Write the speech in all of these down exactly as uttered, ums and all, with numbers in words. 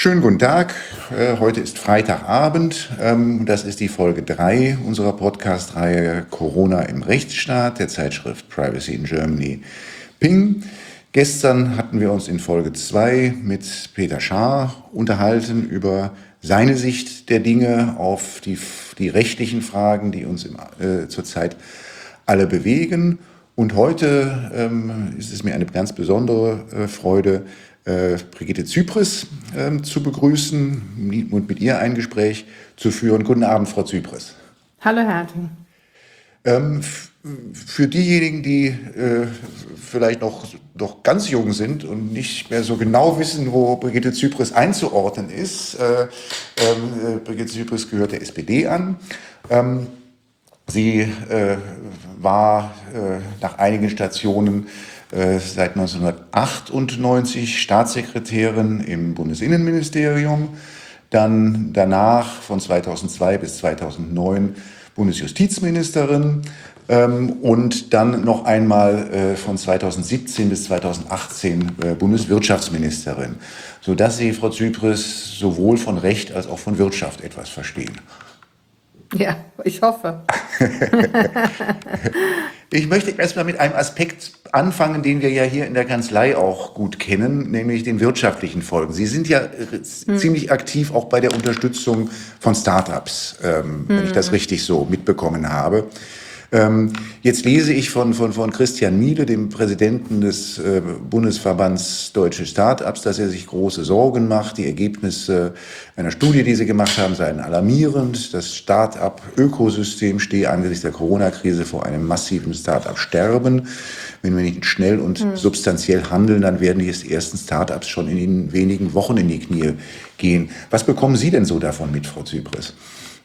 Schönen guten Tag. Äh, Heute ist Freitagabend. Ähm, Das ist die Folge drei unserer Podcast-Reihe Corona im Rechtsstaat der Zeitschrift Privacy in Germany Ping. Gestern hatten wir uns in Folge zwei mit Peter Schaar unterhalten über seine Sicht der Dinge auf die, die rechtlichen Fragen, die uns im, äh, zurzeit alle bewegen. Und heute ähm, ist es mir eine ganz besondere äh, Freude, äh, Brigitte Zypris äh, zu begrüßen und mit ihr ein Gespräch zu führen. Guten Abend, Frau Zypris. Hallo Herting. Ähm, f- für diejenigen, die äh, vielleicht noch, noch ganz jung sind und nicht mehr so genau wissen, wo Brigitte Zypris einzuordnen ist, äh, ähm, äh, Brigitte Zypris gehört der S P D an. Ähm, Sie äh, war äh, nach einigen Stationen äh, seit neunzehnhundertachtundneunzig Staatssekretärin im Bundesinnenministerium, dann danach von zweitausendzwei bis zweitausendneun Bundesjustizministerin ähm, und dann noch einmal äh, von zweitausendsiebzehn bis zweitausendachtzehn äh, Bundeswirtschaftsministerin, sodass Sie, Frau Zypris, sowohl von Recht als auch von Wirtschaft etwas verstehen. Ja, ich hoffe. Ich möchte erstmal mit einem Aspekt anfangen, den wir ja hier in der Kanzlei auch gut kennen, nämlich den wirtschaftlichen Folgen. Sie sind ja äh, ziemlich aktiv auch bei der Unterstützung von Startups, ähm, wenn ich das richtig so mitbekommen habe. Ähm, jetzt lese ich von, von, von Christian Miele, dem Präsidenten des äh, Bundesverbands Deutsche Startups, dass er sich große Sorgen macht. Die Ergebnisse einer Studie, die sie gemacht haben, seien alarmierend. Das Start-up-Ökosystem stehe angesichts der Corona-Krise vor einem massiven Start-up-Sterben. Wenn wir nicht schnell und substanziell handeln, dann werden die ersten Start-ups schon in wenigen Wochen in die Knie gehen. Was bekommen Sie denn so davon mit, Frau Zypris?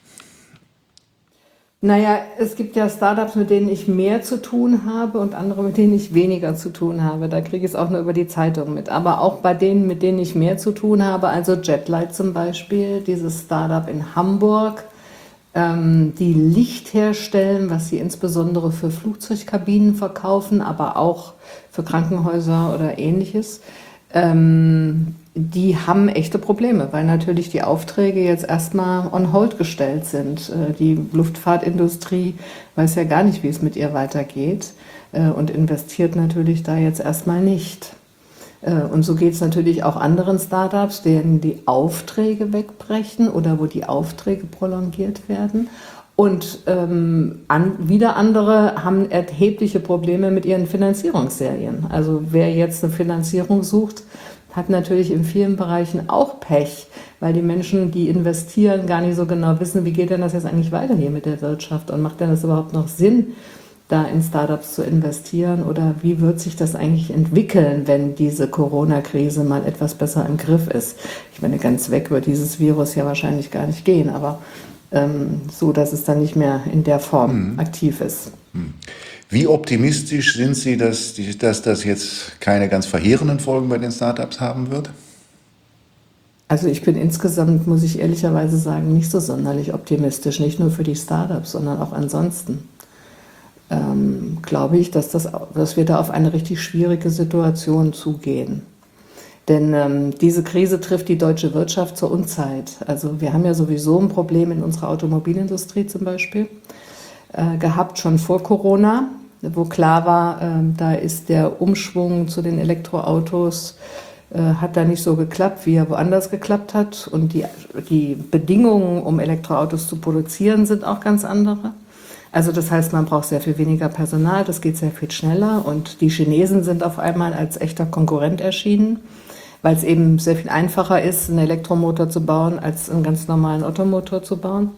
Naja, es gibt ja Startups, mit denen ich mehr zu tun habe und andere, mit denen ich weniger zu tun habe. Da kriege ich es auch nur über die Zeitung mit. Aber auch bei denen, mit denen ich mehr zu tun habe, also Jetlight zum Beispiel, dieses Startup in Hamburg, ähm, die Licht herstellen, was sie insbesondere für Flugzeugkabinen verkaufen, aber auch für Krankenhäuser oder ähnliches. Ähm, die haben echte Probleme, weil natürlich die Aufträge jetzt erstmal on hold gestellt sind. Äh, Die Luftfahrtindustrie weiß ja gar nicht, wie es mit ihr weitergeht äh, und investiert natürlich da jetzt erstmal nicht. Äh, Und so geht es natürlich auch anderen Startups, denen die Aufträge wegbrechen oder wo die Aufträge prolongiert werden. Und ähm, an, wieder andere haben erhebliche Probleme mit ihren Finanzierungsserien. Also wer jetzt eine Finanzierung sucht, hat natürlich in vielen Bereichen auch Pech, weil die Menschen, die investieren, gar nicht so genau wissen, wie geht denn das jetzt eigentlich weiter hier mit der Wirtschaft und macht denn das überhaupt noch Sinn, da in Startups zu investieren oder wie wird sich das eigentlich entwickeln, wenn diese Corona-Krise mal etwas besser im Griff ist. Ich meine, ganz weg wird dieses Virus ja wahrscheinlich gar nicht gehen, aber ähm, so, dass es dann nicht mehr in der Form aktiv ist. Wie optimistisch sind Sie, dass, die- dass das jetzt keine ganz verheerenden Folgen bei den Startups haben wird? Also ich bin insgesamt, muss ich ehrlicherweise sagen, nicht so sonderlich optimistisch, nicht nur für die Startups, sondern auch ansonsten. Ähm, glaube ich, dass, das, dass wir da auf eine richtig schwierige Situation zugehen. Denn ähm, diese Krise trifft die deutsche Wirtschaft zur Unzeit. Also wir haben ja sowieso ein Problem in unserer Automobilindustrie zum Beispiel äh, gehabt, schon vor Corona, wo klar war, ähm, da ist der Umschwung zu den Elektroautos, äh, hat da nicht so geklappt, wie er woanders geklappt hat. Und die, die Bedingungen, um Elektroautos zu produzieren, sind auch ganz andere. Also das heißt, man braucht sehr viel weniger Personal, das geht sehr viel schneller und die Chinesen sind auf einmal als echter Konkurrent erschienen, weil es eben sehr viel einfacher ist, einen Elektromotor zu bauen, als einen ganz normalen Ottomotor zu bauen.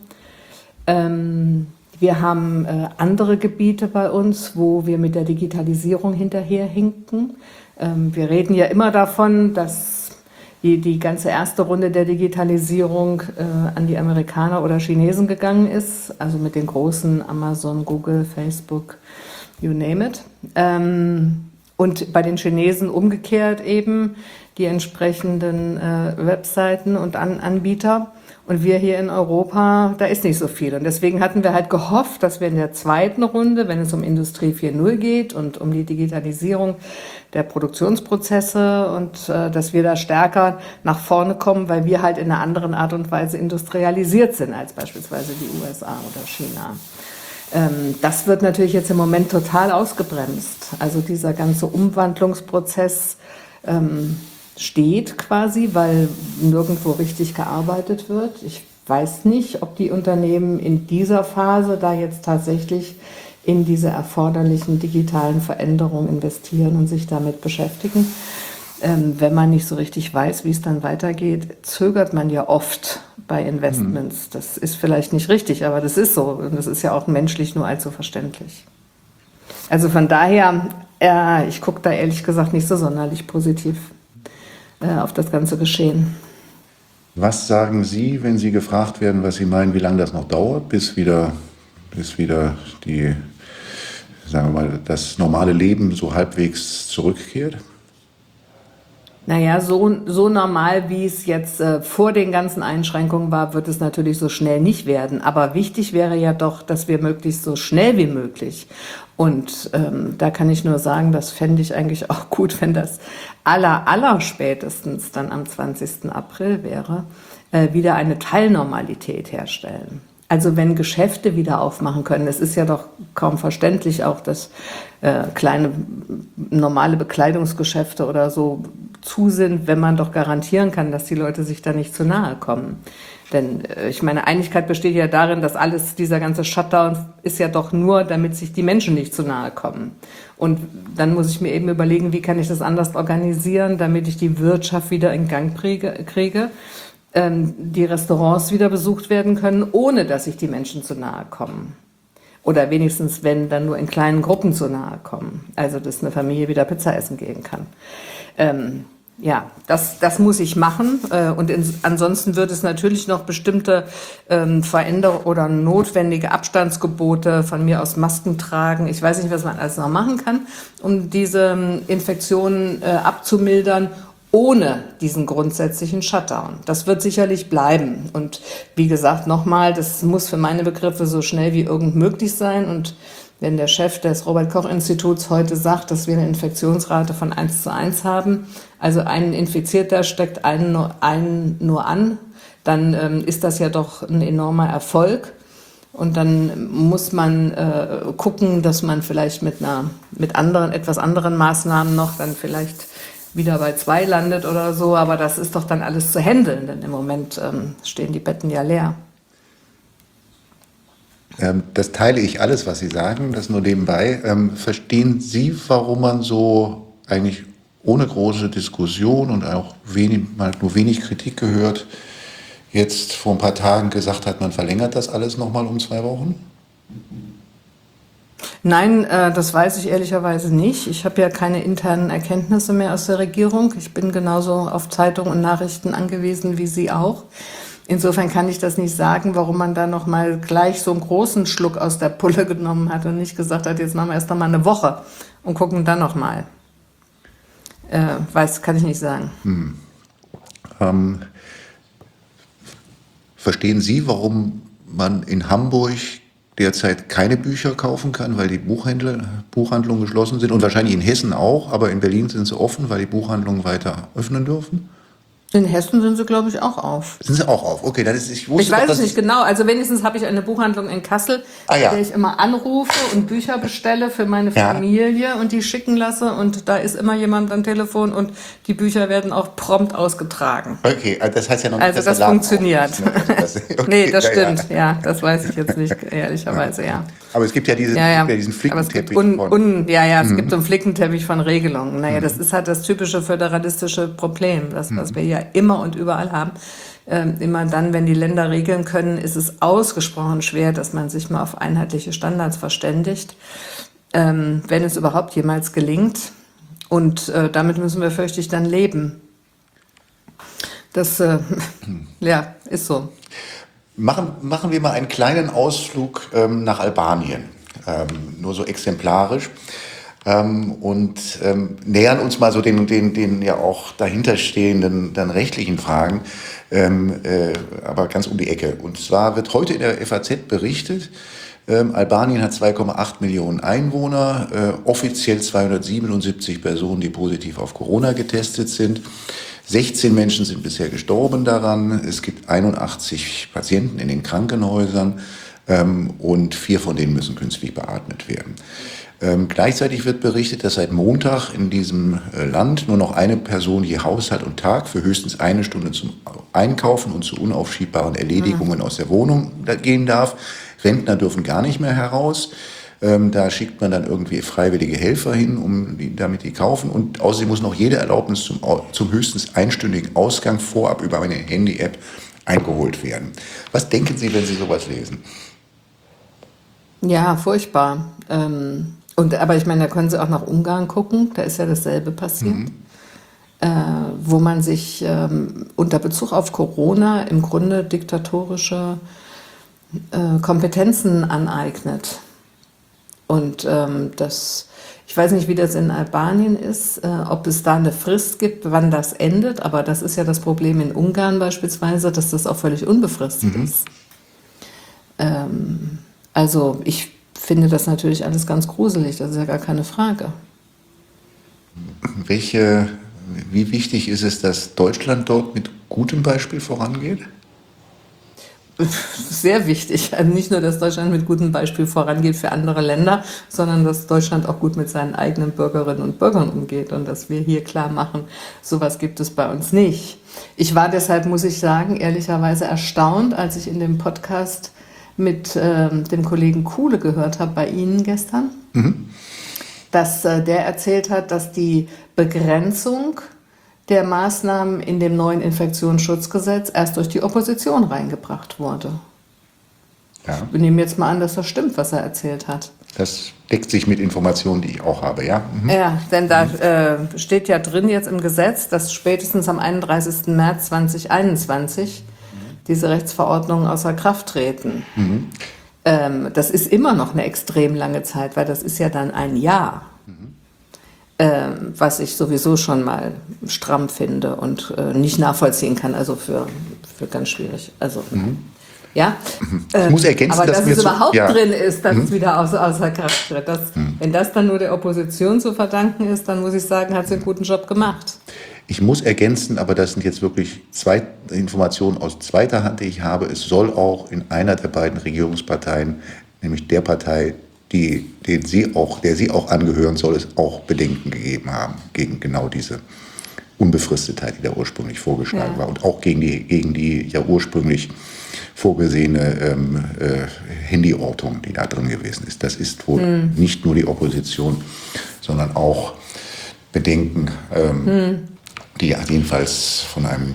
Ähm, wir haben äh, andere Gebiete bei uns, wo wir mit der Digitalisierung hinterherhinken. Ähm, wir reden ja immer davon, dass die, die ganze erste Runde der Digitalisierung äh, an die Amerikaner oder Chinesen gegangen ist, also mit den großen Amazon, Google, Facebook, you name it. Ähm, Und bei den Chinesen umgekehrt eben die entsprechenden äh, Webseiten und An Anbieter. Und wir hier in Europa, da ist nicht so viel. Und deswegen hatten wir halt gehofft, dass wir in der zweiten Runde, wenn es um Industrie vier Punkt null geht und um die Digitalisierung der Produktionsprozesse und äh, dass wir da stärker nach vorne kommen, weil wir halt in einer anderen Art und Weise industrialisiert sind als beispielsweise die U S A oder China. Ähm, das wird natürlich jetzt im Moment total ausgebremst. Also dieser ganze Umwandlungsprozess ähm, steht quasi, weil nirgendwo richtig gearbeitet wird. Ich weiß nicht, ob die Unternehmen in dieser Phase da jetzt tatsächlich in diese erforderlichen digitalen Veränderungen investieren und sich damit beschäftigen. Ähm, wenn man nicht so richtig weiß, wie es dann weitergeht, zögert man ja oft bei Investments. Mhm. Das ist vielleicht nicht richtig, aber das ist so. Und das ist ja auch menschlich nur allzu verständlich. Also von daher, äh, ich gucke da ehrlich gesagt nicht so sonderlich positiv auf das ganze Geschehen. Was sagen Sie, wenn Sie gefragt werden, was Sie meinen, wie lange das noch dauert, bis wieder, bis wieder die, sagen wir mal, das normale Leben so halbwegs zurückkehrt? Naja, so, so normal, wie es jetzt äh, vor den ganzen Einschränkungen war, wird es natürlich so schnell nicht werden. Aber wichtig wäre ja doch, dass wir möglichst so schnell wie möglich. Und ähm, da kann ich nur sagen, das fände ich eigentlich auch gut, wenn das aller, aller spätestens dann am zwanzigsten April wäre, äh, wieder eine Teilnormalität herstellen. Also wenn Geschäfte wieder aufmachen können, es ist ja doch kaum verständlich auch, dass äh, kleine normale Bekleidungsgeschäfte oder so zu sind, wenn man doch garantieren kann, dass die Leute sich da nicht zu nahe kommen. Denn äh, ich meine, Einigkeit besteht ja darin, dass alles, dieser ganze Shutdown ist ja doch nur, damit sich die Menschen nicht zu nahe kommen. Und dann muss ich mir eben überlegen, wie kann ich das anders organisieren, damit ich die Wirtschaft wieder in Gang kriege, ähm, die Restaurants wieder besucht werden können, ohne dass sich die Menschen zu nahe kommen. Oder wenigstens, wenn, dann nur in kleinen Gruppen zu nahe kommen. Also, dass eine Familie wieder Pizza essen gehen kann. Ähm, ja, das, das muss ich machen. Äh, und in, ansonsten wird es natürlich noch bestimmte ähm, Veränderungen oder notwendige Abstandsgebote, von mir aus Masken tragen. Ich weiß nicht, was man alles noch machen kann, um diese ähm, Infektionen äh, abzumildern, ohne diesen grundsätzlichen Shutdown. Das wird sicherlich bleiben. Und wie gesagt, nochmal, das muss für meine Begriffe so schnell wie irgend möglich sein. Und wenn der Chef des Robert-Koch-Instituts heute sagt, dass wir eine Infektionsrate von eins zu eins haben, also ein Infizierter steckt einen nur, einen nur an, dann ähm, ist das ja doch ein enormer Erfolg. Und dann muss man äh, gucken, dass man vielleicht mit einer, mit anderen, etwas anderen Maßnahmen noch dann vielleicht wieder bei zwei landet oder so, aber das ist doch dann alles zu handeln, denn im Moment ähm, stehen die Betten ja leer. Ähm, das teile ich alles, was Sie sagen, das nur nebenbei. Ähm, verstehen Sie, warum man so eigentlich ohne große Diskussion und auch wenig, mal nur wenig Kritik gehört, jetzt vor ein paar Tagen gesagt hat, man verlängert das alles nochmal um zwei Wochen? Nein, äh, das weiß ich ehrlicherweise nicht. Ich habe ja keine internen Erkenntnisse mehr aus der Regierung. Ich bin genauso auf Zeitungen und Nachrichten angewiesen wie Sie auch. Insofern kann ich das nicht sagen, warum man da noch mal gleich so einen großen Schluck aus der Pulle genommen hat und nicht gesagt hat, jetzt machen wir erst noch mal eine Woche und gucken dann noch mal. Äh, weiß, kann ich nicht sagen. Hm. Ähm, verstehen Sie, warum man in Hamburg derzeit keine Bücher kaufen kann, weil die Buchhändler, Buchhandlungen geschlossen sind und wahrscheinlich in Hessen auch, aber in Berlin sind sie offen, weil die Buchhandlungen weiter öffnen dürfen? In Hessen sind sie, glaube ich, auch auf. Sind sie auch auf? Okay, dann ist ich wusste Ich weiß doch, es nicht genau. Also wenigstens habe ich eine Buchhandlung in Kassel, Ah, ja. bei der ich immer anrufe und Bücher bestelle für meine Ja. Familie und die schicken lasse. Und da ist immer jemand am Telefon und die Bücher werden auch prompt ausgetragen. Okay, das heißt ja noch nicht, Also dass das der Laden funktioniert. auf ist, ne? Also das- okay, Nee, das ja, stimmt. Ja. Ja, das weiß ich jetzt nicht, ehrlicherweise, ja. Aber es gibt ja, diese, Ja, ja. es gibt ja diesen Aber es gibt Flickenteppich un, von... un, ja, ja, es gibt so einen Flickenteppich von Regelungen. Naja, das ist halt das typische föderalistische Problem, das, was wir ja immer und überall haben. Ähm, immer dann, wenn die Länder regeln können, ist es ausgesprochen schwer, dass man sich mal auf einheitliche Standards verständigt, ähm, wenn es überhaupt jemals gelingt. Und äh, damit müssen wir, fürchte ich, dann leben. Das, äh, ja, ist so. Machen, machen wir mal einen kleinen Ausflug ähm, nach Albanien, ähm, nur so exemplarisch. ähm, und ähm, nähern uns mal so den, den, den ja auch dahinterstehenden dann rechtlichen Fragen, ähm, äh, aber ganz um die Ecke. Und zwar wird heute in der F A Z berichtet, ähm, Albanien hat zwei Komma acht Millionen Einwohner, äh, offiziell zweihundertsiebenundsiebzig Personen, die positiv auf Corona getestet sind. sechzehn Menschen sind bisher gestorben daran. Es gibt einundachtzig Patienten in den Krankenhäusern ähm, und vier von denen müssen künstlich beatmet werden. Ähm, gleichzeitig wird berichtet, dass seit Montag in diesem äh, Land nur noch eine Person je Haushalt und Tag für höchstens eine Stunde zum Einkaufen und zu unaufschiebbaren Erledigungen mhm. aus der Wohnung gehen darf. Rentner dürfen gar nicht mehr heraus. Ähm, da schickt man dann irgendwie freiwillige Helfer hin, um die, damit die kaufen. Und außerdem muss noch jede Erlaubnis zum, zum höchstens einstündigen Ausgang vorab über eine Handy-App eingeholt werden. Was denken Sie, wenn Sie sowas lesen? Ja, furchtbar. Ähm, und, aber ich meine, da können Sie auch nach Ungarn gucken, da ist ja dasselbe passiert, mhm. äh, wo man sich ähm, unter Bezug auf Corona im Grunde diktatorische äh, Kompetenzen aneignet. Und ähm, das, ich weiß nicht, wie das in Albanien ist, äh, ob es da eine Frist gibt, wann das endet, aber das ist ja das Problem in Ungarn beispielsweise, dass das auch völlig unbefristet mhm. ist. Ähm, also ich finde das natürlich alles ganz gruselig, das ist ja gar keine Frage. Welche, wie wichtig ist es, dass Deutschland dort mit gutem Beispiel vorangeht? Sehr wichtig. Also nicht nur, dass Deutschland mit gutem Beispiel vorangeht für andere Länder, sondern dass Deutschland auch gut mit seinen eigenen Bürgerinnen und Bürgern umgeht und dass wir hier klar machen, sowas gibt es bei uns nicht. Ich war deshalb, muss ich sagen, ehrlicherweise erstaunt, als ich in dem Podcast mit äh, dem Kollegen Kuhle gehört habe bei Ihnen gestern, mhm. dass äh, der erzählt hat, dass die Begrenzung der Maßnahmen in dem neuen Infektionsschutzgesetz erst durch die Opposition reingebracht wurde. Ja. Ich nehme jetzt mal an, dass das stimmt, was er erzählt hat. Das deckt sich mit Informationen, die ich auch habe, ja. Mhm. Ja, denn da äh, steht ja drin jetzt im Gesetz, dass spätestens am einunddreißigsten März zweitausendeinundzwanzig mhm. diese Rechtsverordnungen außer Kraft treten. Mhm. Ähm, das ist immer noch eine extrem lange Zeit, weil das ist ja dann ein Jahr. Mhm. Ähm, was ich sowieso schon mal stramm finde und äh, nicht nachvollziehen kann, also für, für ganz schwierig. Also, mhm. ja. Ich muss ergänzen, aber dass, dass es zu, überhaupt ja. drin ist, dass mhm. es wieder außer, außer Kraft tritt. Das, mhm. Wenn das dann nur der Opposition zu verdanken ist, dann muss ich sagen, hat sie einen guten Job gemacht. Ich muss ergänzen, aber das sind jetzt wirklich zwei Informationen aus zweiter Hand, die ich habe. Es soll auch in einer der beiden Regierungsparteien, nämlich der Partei, Die, den sie auch, der sie auch angehören soll, es auch Bedenken gegeben haben gegen genau diese Unbefristetheit, die da ursprünglich vorgeschlagen ja. war und auch gegen die, gegen die ja ursprünglich vorgesehene ähm, äh, Handyortung, die da drin gewesen ist. Das ist wohl hm. nicht nur die Opposition, sondern auch Bedenken, ähm, hm. die jedenfalls von einem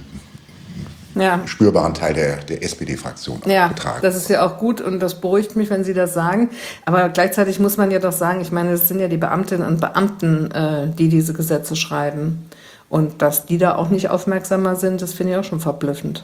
Ja. spürbaren Teil der, der S P D-Fraktion ja, getragen. Das ist ja auch gut und das beruhigt mich, wenn Sie das sagen. Aber gleichzeitig muss man ja doch sagen, ich meine, es sind ja die Beamtinnen und Beamten, äh, die diese Gesetze schreiben. Und dass die da auch nicht aufmerksamer sind, das finde ich auch schon verblüffend.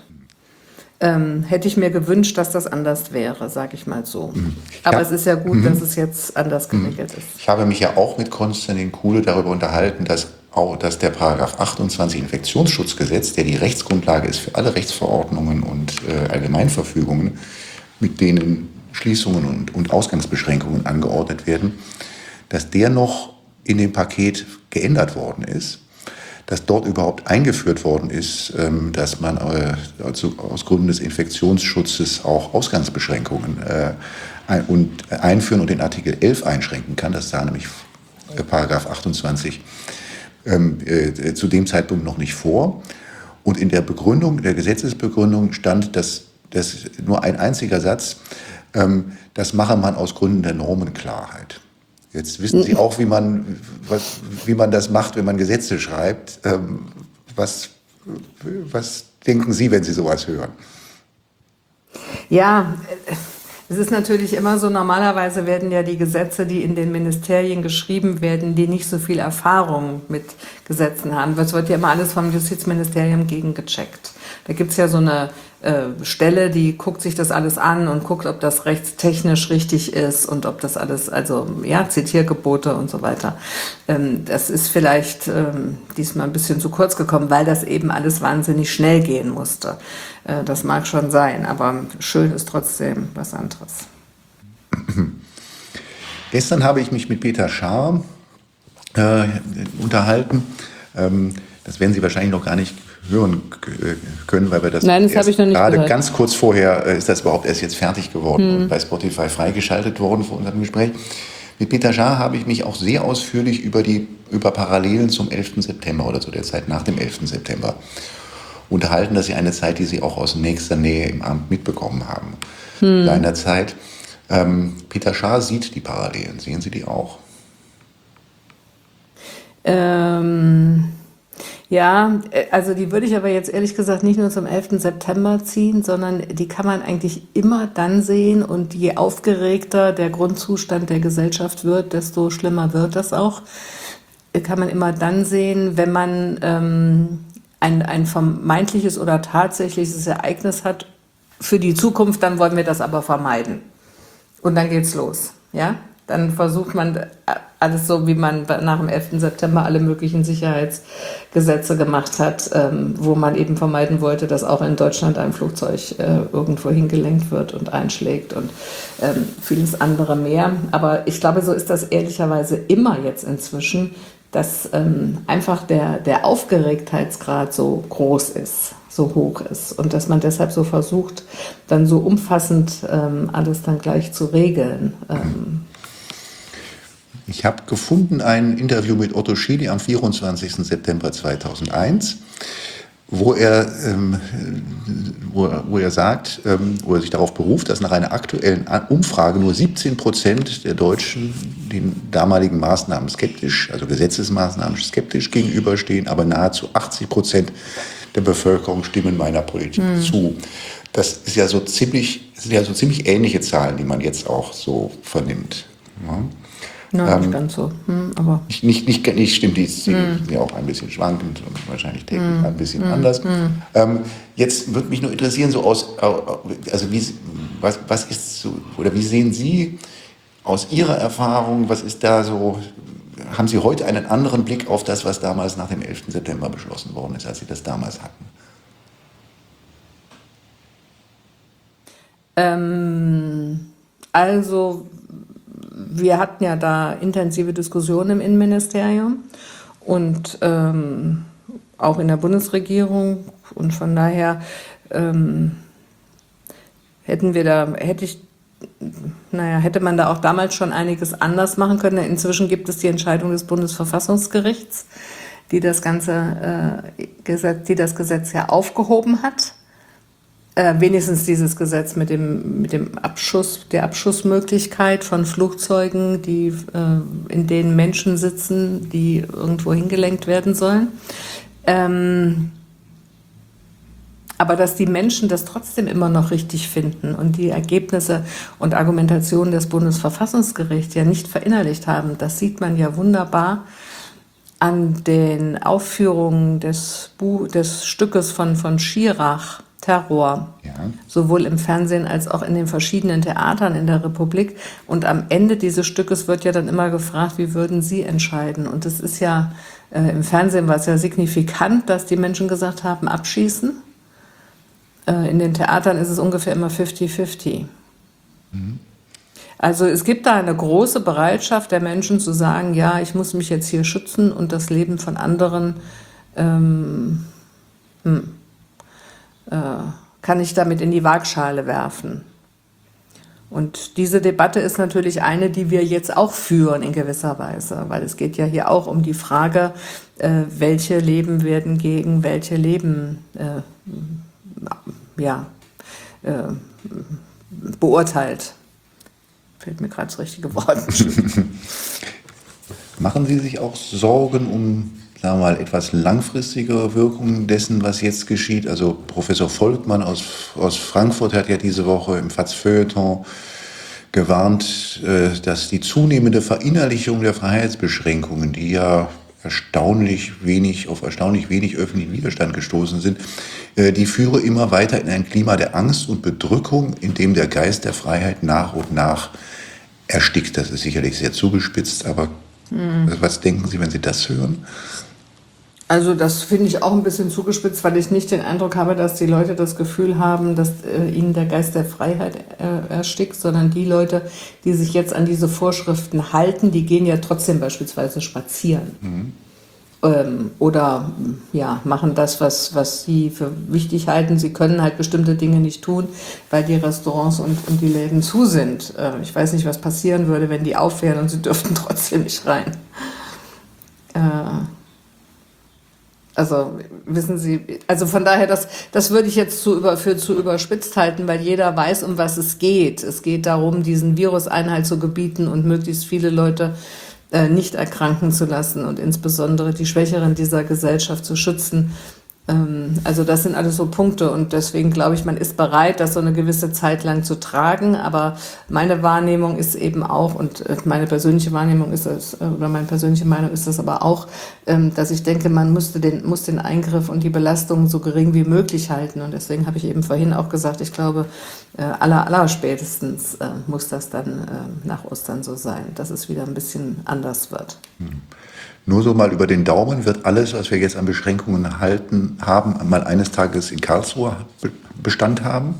Ähm, hätte ich mir gewünscht, dass das anders wäre, sage ich mal so. Mhm. Aber ja. es ist ja gut, mhm. dass es jetzt anders geregelt mhm. ist. Ich habe mich ja auch mit Konstantin Kuhle darüber unterhalten, dass auch, dass der Paragraph achtundzwanzig Infektionsschutzgesetz, der die Rechtsgrundlage ist für alle Rechtsverordnungen und äh, Allgemeinverfügungen, mit denen Schließungen und, und Ausgangsbeschränkungen angeordnet werden, dass der noch in dem Paket geändert worden ist, dass dort überhaupt eingeführt worden ist, ähm, dass man äh, also aus Gründen des Infektionsschutzes auch Ausgangsbeschränkungen äh, ein, und, äh, einführen und den Artikel elf einschränken kann. Das sah nämlich äh, Paragraph achtundzwanzig Ähm, äh, zu dem Zeitpunkt noch nicht vor. Und in der Begründung, der Gesetzesbegründung stand, dass, dass nur ein einziger Satz, ähm, das mache man aus Gründen der Normenklarheit. Jetzt wissen Sie auch, wie man, was, wie man das macht, wenn man Gesetze schreibt. Ähm, was, was denken Sie, wenn Sie sowas hören? Ja, es ist natürlich immer so, normalerweise werden ja die Gesetze, die in den Ministerien geschrieben werden, die nicht so viel Erfahrung mit Gesetzen haben. Das wird ja immer alles vom Justizministerium gegengecheckt. Da gibt es ja so eine äh, Stelle, die guckt sich das alles an und guckt, ob das rechtstechnisch richtig ist und ob das alles, also ja, Zitiergebote und so weiter. Ähm, das ist vielleicht ähm, diesmal ein bisschen zu kurz gekommen, weil das eben alles wahnsinnig schnell gehen musste. Äh, das mag schon sein, aber schön ist trotzdem was anderes. Gestern habe ich mich mit Peter Schaar äh, unterhalten. Ähm, das werden Sie wahrscheinlich noch gar nicht hören k- können, weil wir das, Nein, das erst habe ich noch nicht gerade gehört. ganz kurz vorher äh, ist das überhaupt erst jetzt fertig geworden und bei Spotify freigeschaltet worden vor unserem Gespräch. Mit Peter Schaar habe ich mich auch sehr ausführlich über die über Parallelen zum elften September oder zu der Zeit nach dem elften September unterhalten. Das ist ja eine Zeit, die Sie auch aus nächster Nähe im Amt mitbekommen haben. Seinerzeit. Ähm, Peter Schaar sieht die Parallelen. Sehen Sie die auch? Ähm, ja, äh, also die würde ich aber jetzt ehrlich gesagt nicht nur zum elften September ziehen, sondern die kann man eigentlich immer dann sehen und je aufgeregter der Grundzustand der Gesellschaft wird, desto schlimmer wird das auch. Äh, Kann man immer dann sehen, wenn man ähm, ein, ein vermeintliches oder tatsächliches Ereignis hat für die Zukunft, dann wollen wir das aber vermeiden. Und dann geht's los, ja? Dann versucht man äh, alles so, wie man nach dem elften September alle möglichen Sicherheitsgesetze gemacht hat, ähm, wo man eben vermeiden wollte, dass auch in Deutschland ein Flugzeug äh, irgendwo hingelenkt wird und einschlägt und ähm, vieles andere mehr. Aber ich glaube, so ist das ehrlicherweise immer jetzt inzwischen, dass ähm, einfach der, der Aufgeregtheitsgrad so groß ist, so hoch ist und dass man deshalb so versucht, dann so umfassend ähm, alles dann gleich zu regeln. Ähm, Ich habe gefunden ein Interview mit Otto Schily am vierundzwanzigsten September zweitausendeins, wo er, ähm, wo, er- wo er sagt, ähm, wo er sich darauf beruft, dass nach einer aktuellen A- Umfrage nur siebzehn Prozent der Deutschen den damaligen Maßnahmen skeptisch, also Gesetzesmaßnahmen skeptisch gegenüberstehen, aber nahezu achtzig Prozent der Bevölkerung stimmen meiner Politik zu. Das ist ja so ziemlich, das sind ja so ziemlich ähnliche Zahlen, die man jetzt auch so vernimmt. Ja. na, nicht ganz so, hm, aber Nicht, nicht, nicht, nicht stimmt, die ist ja auch ein bisschen schwankend und wahrscheinlich täglich ein bisschen anders. Ähm, jetzt würde mich nur interessieren, so aus, also wie, was, was ist so, oder wie sehen Sie aus Ihrer Erfahrung, was ist da so, haben Sie heute einen anderen Blick auf das, was damals nach dem elften September beschlossen worden ist, als Sie das damals hatten? ähm, also wir hatten ja da intensive Diskussionen im Innenministerium und ähm, auch in der Bundesregierung und von daher ähm, hätten wir da, hätte ich, naja, hätte man da auch damals schon einiges anders machen können. Inzwischen gibt es die Entscheidung des Bundesverfassungsgerichts, die das ganze äh, Gesetz, die das Gesetz ja aufgehoben hat. Äh, wenigstens dieses Gesetz mit dem, mit dem Abschuss, der Abschussmöglichkeit von Flugzeugen, die, äh, in denen Menschen sitzen, die irgendwo hingelenkt werden sollen. Ähm, aber dass die Menschen das trotzdem immer noch richtig finden und die Ergebnisse und Argumentationen des Bundesverfassungsgerichts ja nicht verinnerlicht haben, das sieht man ja wunderbar an den Aufführungen des, Bu des Stückes von, von Schirach, Terror, Ja. sowohl im Fernsehen als auch in den verschiedenen Theatern in der Republik. Und am Ende dieses Stückes wird ja dann immer gefragt, wie würden Sie entscheiden? Und es ist ja, äh, im Fernsehen war es ja signifikant, dass die Menschen gesagt haben, abschießen. Äh, in den Theatern ist es ungefähr immer fifty fifty. Also es gibt da eine große Bereitschaft der Menschen zu sagen, ja, ich muss mich jetzt hier schützen und das Leben von anderen ähm, hm, äh, kann ich damit in die Waagschale werfen. Und diese Debatte ist natürlich eine, die wir jetzt auch führen in gewisser Weise, weil es geht ja hier auch um die Frage, äh, welche Leben werden gegen welche Leben äh, ja, äh, beurteilt. Fällt mir gerade das richtige Wort. Machen Sie sich auch Sorgen um, sagen wir mal, etwas langfristigere Wirkungen dessen, was jetzt geschieht? Also Professor Volkmann aus, aus Frankfurt hat ja diese Woche im Faz-Feuilleton gewarnt, äh, dass die zunehmende Verinnerlichung der Freiheitsbeschränkungen, die ja erstaunlich wenig, auf erstaunlich wenig öffentlichen Widerstand gestoßen sind, äh, die führe immer weiter in ein Klima der Angst und Bedrückung, in dem der Geist der Freiheit nach und nach erstickt. Das ist sicherlich sehr zugespitzt, aber mhm. was denken Sie, wenn Sie das hören? Also das finde ich auch ein bisschen zugespitzt, weil ich nicht den Eindruck habe, dass die Leute das Gefühl haben, dass äh, ihnen der Geist der Freiheit äh, erstickt, sondern die Leute, die sich jetzt an diese Vorschriften halten, die gehen ja trotzdem beispielsweise spazieren. Mhm. Ähm, oder ja, machen das, was, was sie für wichtig halten. Sie können halt bestimmte Dinge nicht tun, weil die Restaurants und, und die Läden zu sind. Äh, ich weiß nicht, was passieren würde, wenn die aufhören und sie dürften trotzdem nicht rein. Äh, Also wissen Sie, also von daher, das, das würde ich jetzt zu über, für zu überspitzt halten, weil jeder weiß, um was es geht. Es geht darum, diesen Virus Einhalt zu gebieten und möglichst viele Leute äh, nicht erkranken zu lassen und insbesondere die Schwächeren dieser Gesellschaft zu schützen. Ähm, also das sind alles so Punkte und deswegen glaube ich, man ist bereit, das so eine gewisse Zeit lang zu tragen. Aber meine Wahrnehmung ist eben auch, und meine persönliche Wahrnehmung ist das, oder meine persönliche Meinung ist das aber auch, dass ich denke, man müsste den, muss den Eingriff und die Belastung so gering wie möglich halten. Und deswegen habe ich eben vorhin auch gesagt, ich glaube, aller, aller spätestens muss das dann nach Ostern so sein, dass es wieder ein bisschen anders wird. Hm. Nur so mal über den Daumen, wird alles, was wir jetzt an Beschränkungen erhalten haben, mal eines Tages in Karlsruhe Bestand haben?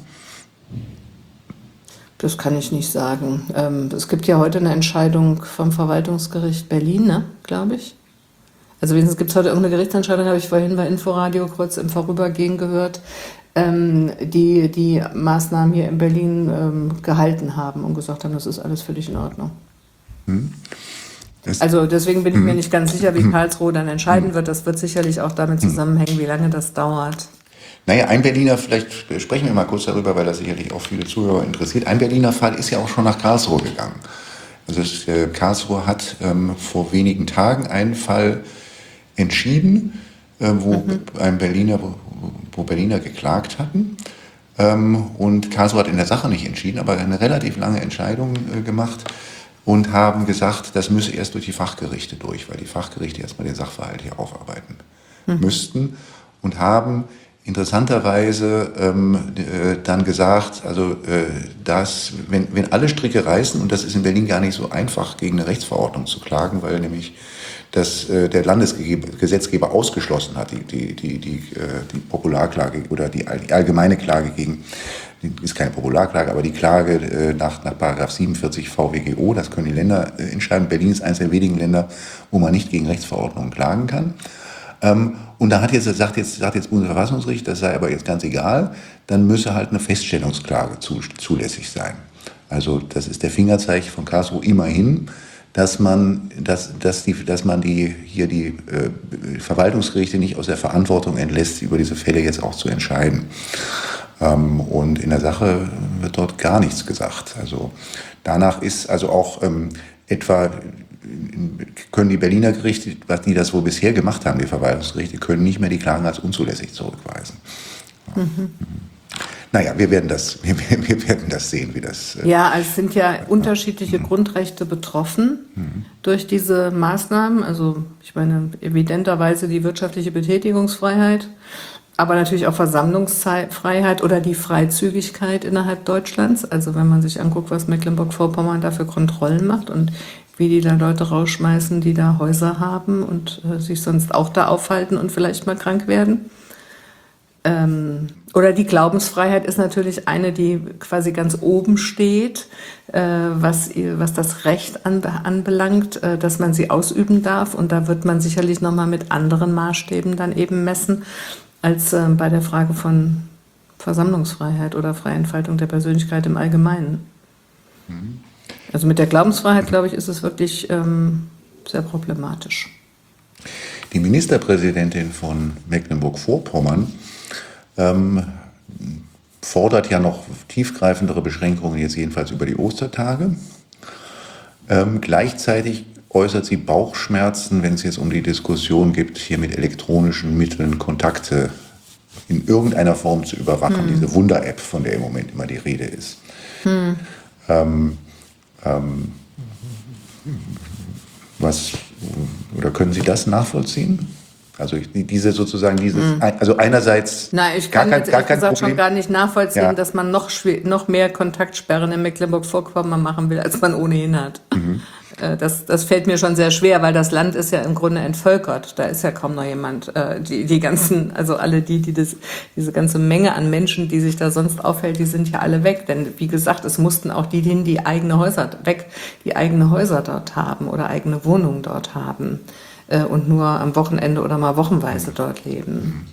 Das kann ich nicht sagen. Ähm, es gibt ja heute eine Entscheidung vom Verwaltungsgericht Berlin, ne, glaube ich. Also wenigstens gibt es heute irgendeine Gerichtsentscheidung, habe ich vorhin bei Inforadio kurz im Vorübergehen gehört, ähm, die die Maßnahmen hier in Berlin ähm, gehalten haben und gesagt haben, das ist alles völlig in Ordnung. Hm. Also deswegen bin ich mir nicht ganz sicher, wie Karlsruhe dann entscheiden wird. Das wird sicherlich auch damit zusammenhängen, wie lange das dauert. Naja, ein Berliner, vielleicht sprechen wir mal kurz darüber, weil das sicherlich auch viele Zuhörer interessiert. Ein Berliner Fall ist ja auch schon nach Karlsruhe gegangen. Also es, äh, Karlsruhe hat ähm, vor wenigen Tagen einen Fall entschieden, äh, wo mhm. ein Berliner, wo, wo Berliner geklagt hatten. Ähm, und Karlsruhe hat in der Sache nicht entschieden, aber eine relativ lange Entscheidung äh, gemacht. Und haben gesagt, das müsse erst durch die Fachgerichte durch, weil die Fachgerichte erstmal den Sachverhalt hier aufarbeiten mhm. müssten. Und haben interessanterweise ähm, äh, dann gesagt, also äh, dass, wenn, wenn alle Stricke reißen, und das ist in Berlin gar nicht so einfach, gegen eine Rechtsverordnung zu klagen, weil nämlich das, äh, der Landesgesetzgeber ausgeschlossen hat, die, die, die, die, äh, die Popularklage oder die, die allgemeine Klage gegen, ist keine Popularklage, aber die Klage äh, nach, nach Paragraph siebenundvierzig V W G O, das können die Länder äh, entscheiden. Berlin ist eines der wenigen Länder, wo man nicht gegen Rechtsverordnungen klagen kann. Ähm, und da hat jetzt, sagt jetzt, sagt jetzt Bundesverfassungsgericht, das sei aber jetzt ganz egal, dann müsse halt eine Feststellungsklage zu, zulässig sein. Also das ist der Fingerzeig von Karlsruhe immerhin, dass man, dass, dass die, dass man die, hier die äh, Verwaltungsgerichte nicht aus der Verantwortung entlässt, über diese Fälle jetzt auch zu entscheiden. Ähm, und in der Sache wird dort gar nichts gesagt. Also danach ist also auch ähm, etwa, können die Berliner Gerichte, was die das wohl bisher gemacht haben, die Verwaltungsgerichte, können nicht mehr die Klagen als unzulässig zurückweisen. Ja. Mhm. Naja, wir werden das, wir, wir werden das sehen, wie das... Äh, ja, es sind ja unterschiedliche mhm. Grundrechte betroffen mhm. durch diese Maßnahmen. Also ich meine, evidenterweise die wirtschaftliche Betätigungsfreiheit, aber natürlich auch Versammlungsfreiheit oder die Freizügigkeit innerhalb Deutschlands. Also wenn man sich anguckt, was Mecklenburg-Vorpommern da für Kontrollen macht und wie die da Leute rausschmeißen, die da Häuser haben und äh, sich sonst auch da aufhalten und vielleicht mal krank werden. Ähm, oder die Glaubensfreiheit ist natürlich eine, die quasi ganz oben steht, äh, was, was das Recht an, anbelangt, äh, dass man sie ausüben darf. Und da wird man sicherlich nochmal mit anderen Maßstäben dann eben messen, als äh, bei der Frage von Versammlungsfreiheit oder Freientfaltung der Persönlichkeit im Allgemeinen. Mhm. Also mit der Glaubensfreiheit, glaube ich, ist es wirklich ähm, sehr problematisch. Die Ministerpräsidentin von Mecklenburg-Vorpommern ähm, fordert ja noch tiefgreifendere Beschränkungen, jetzt jedenfalls über die Ostertage. Ähm, gleichzeitig äußert sie Bauchschmerzen, wenn es jetzt um die Diskussion geht, hier mit elektronischen Mitteln Kontakte in irgendeiner Form zu überwachen, hm. diese Wunder-App, von der im Moment immer die Rede ist. Hm. Ähm, ähm, Was, oder können Sie das nachvollziehen? Also diese sozusagen dieses, also einerseits Na, ich gar kann kein, jetzt gar ehrlich kein gesagt schon Problem. gar nicht nachvollziehen, Ja. dass man noch, schwer, noch mehr Kontaktsperren in Mecklenburg-Vorpommern machen will, als man ohnehin hat. Äh, Das, das fällt mir schon sehr schwer, weil das Land ist ja im Grunde entvölkert. Da ist ja kaum noch jemand. Äh, Die, die ganzen, also alle die, die das, diese ganze Menge an Menschen, die sich da sonst aufhält, die sind ja alle weg. Denn wie gesagt, es mussten auch die hin, die eigene Häuser weg, die eigene Häuser dort haben oder eigene Wohnungen dort haben äh, und nur am Wochenende oder mal wochenweise dort leben.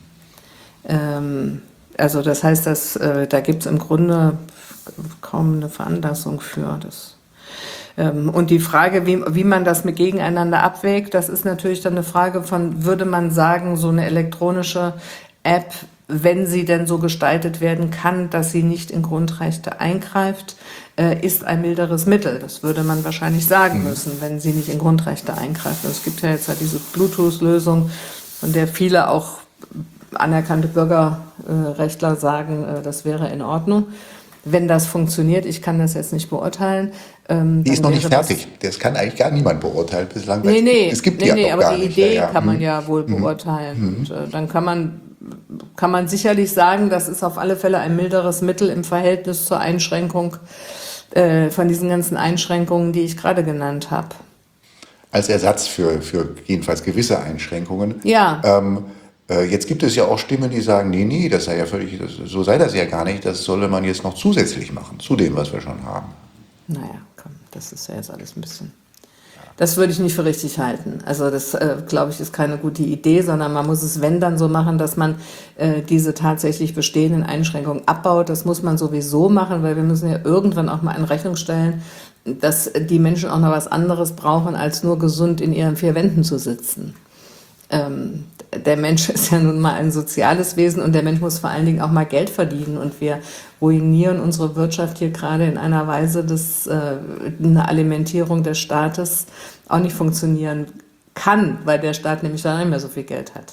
Ähm, also das heißt, dass, äh, da gibt es im Grunde kaum eine Veranlassung für das. Ähm, und die Frage, wie, wie man das mit gegeneinander abwägt, das ist natürlich dann eine Frage von, würde man sagen, so eine elektronische App, wenn sie denn so gestaltet werden kann, dass sie nicht in Grundrechte eingreift, äh, ist ein milderes Mittel. Das würde man wahrscheinlich sagen müssen, wenn sie nicht in Grundrechte eingreift. Und es gibt ja jetzt ja diese Bluetooth-Lösung, von der viele auch anerkannte Bürgerrechtler sagen, äh, das wäre in Ordnung. Wenn das funktioniert, ich kann das jetzt nicht beurteilen. Ähm, Die ist dann noch nicht wäre das- fertig. Das kann eigentlich gar niemand beurteilen bislang. weil Nee, es nee, gibt- es gibt die nee, ja nee, noch aber gar die nicht. Idee Ja, ja. kann man Hm. ja wohl beurteilen. Und äh, dann kann man, kann man sicherlich sagen, das ist auf alle Fälle ein milderes Mittel im Verhältnis zur Einschränkung äh, von diesen ganzen Einschränkungen, die ich gerade genannt habe. Als Ersatz für, für jedenfalls gewisse Einschränkungen. Ja. Ähm, äh, jetzt gibt es ja auch Stimmen, die sagen, nee, nee, das sei ja völlig, das, so sei das ja gar nicht, das solle man jetzt noch zusätzlich machen, zu dem, was wir schon haben. Naja, komm, das ist ja jetzt alles ein bisschen. Das würde ich nicht für richtig halten. Also das, äh, glaube ich, ist keine gute Idee, sondern man muss es, wenn, dann so machen, dass man äh, diese tatsächlich bestehenden Einschränkungen abbaut. Das muss man sowieso machen, weil wir müssen ja irgendwann auch mal in Rechnung stellen, dass die Menschen auch noch was anderes brauchen, als nur gesund in ihren vier Wänden zu sitzen. Ähm, der Mensch ist ja nun mal ein soziales Wesen und der Mensch muss vor allen Dingen auch mal Geld verdienen. Und wir ruinieren unsere Wirtschaft hier gerade in einer Weise, dass äh, eine Alimentierung des Staates auch nicht funktionieren kann, weil der Staat nämlich dann nicht mehr so viel Geld hat.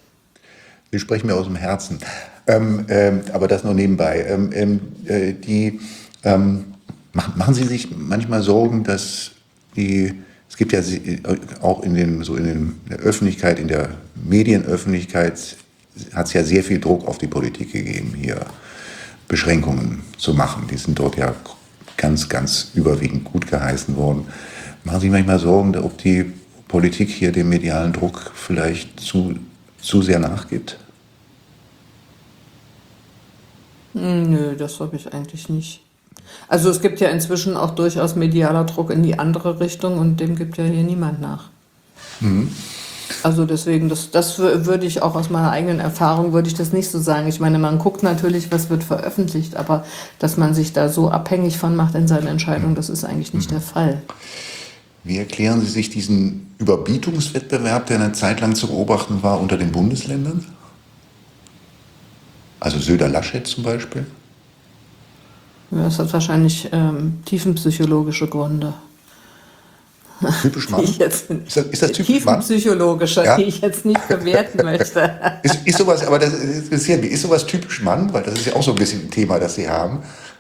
Sie sprechen mir aus dem Herzen. Ähm, ähm, aber das nur nebenbei. Ähm, ähm, äh, die, ähm, machen, machen Sie sich manchmal Sorgen, dass die, es gibt ja sie- auch in, den, so in, den, in der Öffentlichkeit, in der Medienöffentlichkeit, hat es ja sehr viel Druck auf die Politik gegeben, hier Beschränkungen zu machen. Die sind dort ja ganz, ganz überwiegend gut geheißen worden. Machen Sie sich manchmal Sorgen, ob die Politik hier dem medialen Druck vielleicht zu, zu sehr nachgibt? Hm, Nö, das habe ich eigentlich nicht. Also es gibt ja inzwischen auch durchaus medialer Druck in die andere Richtung und dem gibt ja hier niemand nach. Also deswegen, das, das wür- würde ich auch aus meiner eigenen Erfahrung, würde ich das nicht so sagen. Ich meine, man guckt natürlich, was wird veröffentlicht, aber dass man sich da so abhängig von macht in seinen Entscheidungen, das ist eigentlich nicht der Fall. Wie erklären Sie sich diesen Überbietungswettbewerb, der eine Zeit lang zu beobachten war unter den Bundesländern? Also Söder-Laschet zum Beispiel? Ja, das hat wahrscheinlich ähm, tiefenpsychologische Gründe. Typisch Mann? Die ich jetzt, Ist das, ist das typisch Mann? tiefenpsychologische, Ja. die ich jetzt nicht bewerten möchte. Ist, ist sowas, aber das interessiert mich, ist sowas typisch Mann? Weil das ist ja auch so ein bisschen ein Thema, das Sie haben.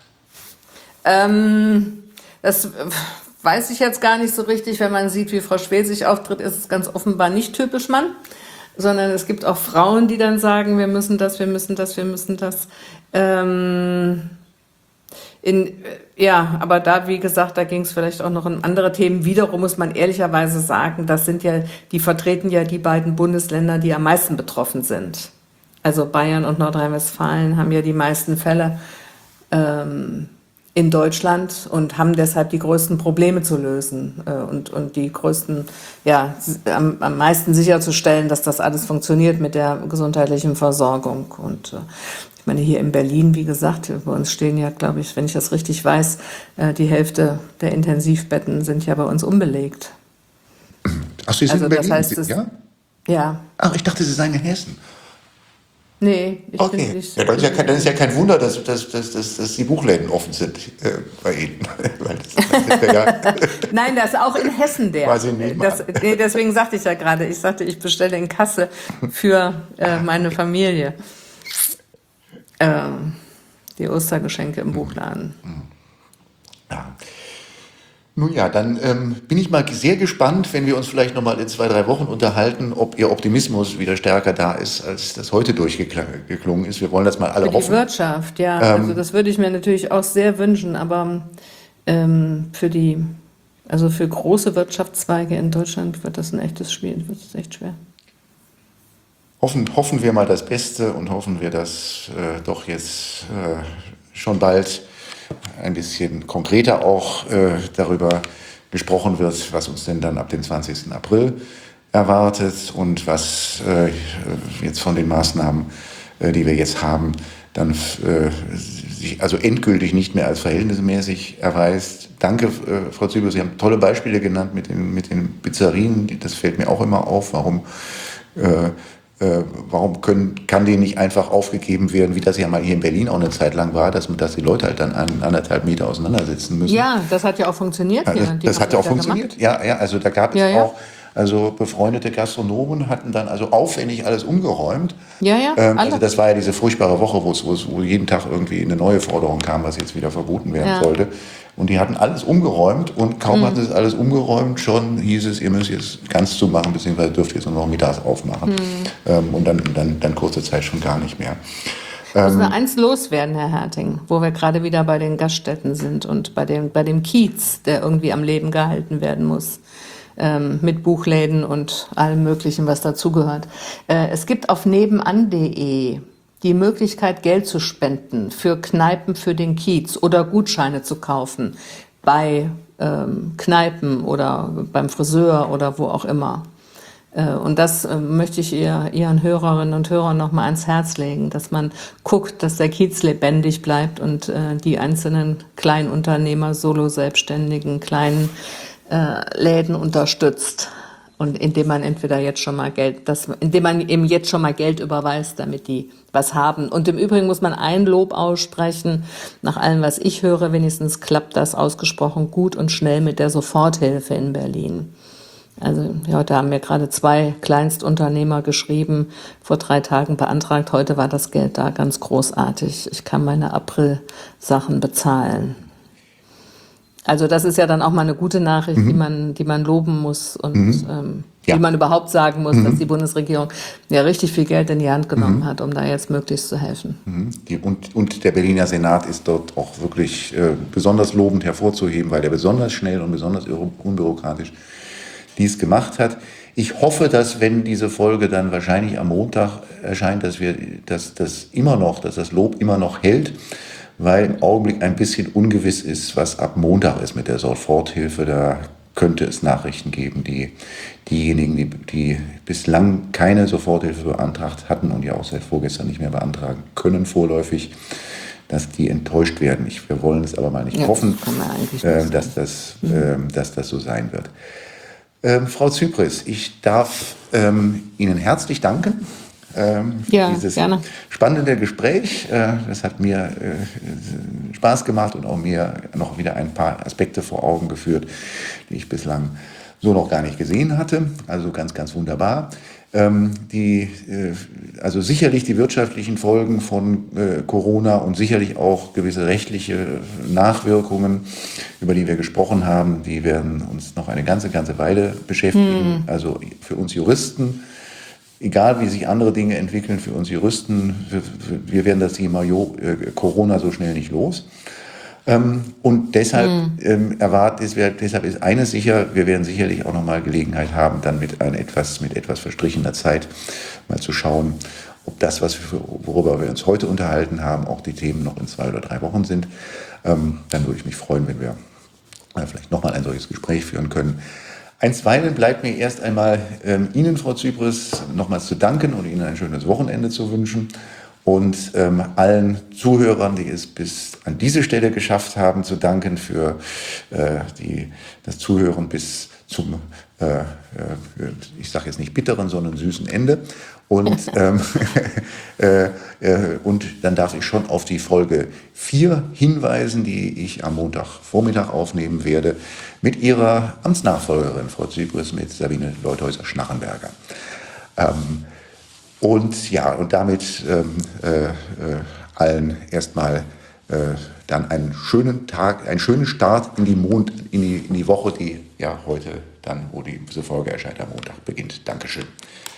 Ähm, das äh, weiß ich jetzt gar nicht so richtig. Wenn man sieht, wie Frau Schwed sich auftritt, ist es ganz offenbar nicht typisch Mann, sondern es gibt auch Frauen, die dann sagen, wir müssen das, wir müssen das, wir müssen das. Ähm, in, äh, ja, aber da, wie gesagt, da ging es vielleicht auch noch um andere Themen. Wiederum muss man ehrlicherweise sagen, das sind ja, die vertreten ja die beiden Bundesländer, die am meisten betroffen sind. Also Bayern und Nordrhein-Westfalen haben ja die meisten Fälle ähm, in Deutschland und haben deshalb die größten Probleme zu lösen äh, und, und die größten, ja, s- am, am meisten sicherzustellen, dass das alles funktioniert mit der gesundheitlichen Versorgung. Und äh, ich meine, hier in Berlin, wie gesagt, bei uns stehen ja, glaube ich, wenn ich das richtig weiß, äh, die Hälfte der Intensivbetten sind ja bei uns unbelegt. Ach, Sie sind Also in das Berlin? heißt, es, ja? ja, Ach, ich dachte, Sie seien in Hessen. nee, ich bin Okay. nicht. Ja, dann, ist ja kein, dann ist ja kein Wunder, dass, dass, dass, dass, dass die Buchläden offen sind äh, bei Ihnen. Weil das, das sind wir ja, Nein, das ist auch in Hessen der. Quasi nebenan. Das, nee, deswegen sagte ich ja gerade, ich sagte, ich bestelle in Kasse für äh, meine Familie ähm, die Ostergeschenke im Buchladen. ja. Nun ja, dann ähm, bin ich mal sehr gespannt, wenn wir uns vielleicht noch mal in zwei, drei Wochen unterhalten, ob Ihr Optimismus wieder stärker da ist, als das heute durchgeklungen ist. Wir wollen das mal alle Für die hoffen. Wirtschaft, ja. Also Ähm, das würde ich mir natürlich auch sehr wünschen, aber ähm, für die, also für große Wirtschaftszweige in Deutschland wird das ein echtes Spiel, wird es echt schwer. hoffen, hoffen wir mal das Beste und hoffen wir, dass äh, doch jetzt äh, schon bald ein bisschen konkreter auch äh, darüber gesprochen wird, was uns denn dann ab dem zwanzigsten April erwartet und was äh, jetzt von den Maßnahmen, äh, die wir jetzt haben, dann äh, sich also endgültig nicht mehr als verhältnismäßig erweist. Danke, äh, Frau Züber, Sie haben tolle Beispiele genannt mit den, mit den Pizzerien. Das fällt mir auch immer auf, warum äh, äh, warum können, kann denen nicht einfach aufgegeben werden, wie das ja mal hier in Berlin auch eine Zeit lang war, dass, dass die Leute halt dann einen, anderthalb Meter auseinandersitzen müssen. Ja, das hat ja auch funktioniert hier. Das, Die das haben hat ja auch ja funktioniert. gemacht. Ja, ja, also da gab es Ja, ja. auch, also befreundete Gastronomen hatten dann also aufwendig alles umgeräumt. Ja, ja, Ähm, alle. also das war ja diese furchtbare Woche, wo es, wo es wo jeden Tag irgendwie eine neue Forderung kam, was jetzt wieder verboten werden Ja. sollte. Und die hatten alles umgeräumt und kaum Mhm. hatten sie es alles umgeräumt, schon hieß es, ihr müsst jetzt ganz zumachen, beziehungsweise dürft jetzt nur noch mittags aufmachen. Mhm. Ähm, und dann, dann, dann kurze Zeit schon gar nicht mehr. Müssen wir eins loswerden, Herr Herting, wo wir gerade wieder bei den Gaststätten sind und bei dem, bei dem Kiez, der irgendwie am Leben gehalten werden muss. Ähm, mit Buchläden und allem Möglichen, was dazugehört. Äh, es gibt auf nebenan punkt de die Möglichkeit, Geld zu spenden für Kneipen für den Kiez oder Gutscheine zu kaufen bei ähm, Kneipen oder beim Friseur oder wo auch immer. Äh, Und das äh, möchte ich ihr, Ihren Hörerinnen und Hörern noch mal ans Herz legen, dass man guckt, dass der Kiez lebendig bleibt und äh, die einzelnen Kleinunternehmer, Solo-Selbstständigen, kleinen äh, Läden unterstützt. Und indem man entweder jetzt schon mal Geld, das, indem man eben jetzt schon mal Geld überweist, damit die was haben. Und im Übrigen muss man ein Lob aussprechen. Nach allem, was ich höre, wenigstens klappt das ausgesprochen gut und schnell mit der Soforthilfe in Berlin. Also ja, heute haben mir gerade zwei Kleinstunternehmer geschrieben, vor drei Tagen beantragt, heute war das Geld da, ganz großartig. Ich kann meine April-Sachen bezahlen. Also das ist ja dann auch mal eine gute Nachricht, die man, die man loben muss und ähm, Ja. die man überhaupt sagen muss, dass die Bundesregierung ja richtig viel Geld in die Hand genommen hat, um da jetzt möglichst zu helfen. Mhm. Die, und, und der Berliner Senat ist dort auch wirklich äh, besonders lobend hervorzuheben, weil der besonders schnell und besonders unbürokratisch dies gemacht hat. Ich hoffe, dass, wenn diese Folge dann wahrscheinlich am Montag erscheint, dass wir, dass das immer noch, dass das Lob immer noch hält, weil im Augenblick ein bisschen ungewiss ist, was ab Montag ist mit der Soforthilfe. Da könnte es Nachrichten geben, die diejenigen, die, die bislang keine Soforthilfe beantragt hatten und ja auch seit vorgestern nicht mehr beantragen können vorläufig, dass die enttäuscht werden. Ich, wir wollen es aber mal nicht Ja, hoffen, kann man eigentlich nicht äh, sagen. dass, das, äh, dass das so sein wird. Ähm, Frau Zypris, ich darf ähm, Ihnen herzlich danken. Ähm, Ja, für dieses gerne. spannende Gespräch. Äh, das hat mir äh, Spaß gemacht und auch mir noch wieder ein paar Aspekte vor Augen geführt, die ich bislang so noch gar nicht gesehen hatte. Also ganz, ganz wunderbar. Ähm, die, äh, also sicherlich die wirtschaftlichen Folgen von äh, Corona und sicherlich auch gewisse rechtliche Nachwirkungen, über die wir gesprochen haben, die werden uns noch eine ganze, ganze Weile beschäftigen. Also für uns Juristen, egal wie sich andere Dinge entwickeln, für uns Juristen, wir, wir werden das Thema Jo- äh, Corona so schnell nicht los. Ähm, und deshalb, ähm, erwartet, es wird, deshalb ist eines sicher, wir werden sicherlich auch nochmal Gelegenheit haben, dann mit, ein etwas, mit etwas verstrichener Zeit mal zu schauen, ob das, was wir, worüber wir uns heute unterhalten haben, auch die Themen noch in zwei oder drei Wochen sind. Ähm, dann würde ich mich freuen, wenn wir äh, vielleicht nochmal ein solches Gespräch führen können. Einstweilen bleibt mir erst einmal ähm, Ihnen, Frau Zypris, nochmals zu danken und Ihnen ein schönes Wochenende zu wünschen. Und ähm, allen Zuhörern, die es bis an diese Stelle geschafft haben, zu danken für äh, die, das Zuhören bis zum, äh, äh, ich sage jetzt nicht bitteren, sondern süßen Ende. Und, ähm, äh, äh, und dann darf ich schon auf die Folge vier hinweisen, die ich am Montagvormittag aufnehmen werde, mit Ihrer Amtsnachfolgerin, Frau Zypris, mit Sabine Leuthäuser-Schnarrenberger. Ähm, Und ja, und damit ähm, äh, äh, allen erstmal äh, dann einen schönen Tag, einen schönen Start in die, Mond, in die, in die Woche, die ja heute dann, wo die, diese Folge erscheint, am Montag beginnt. Dankeschön.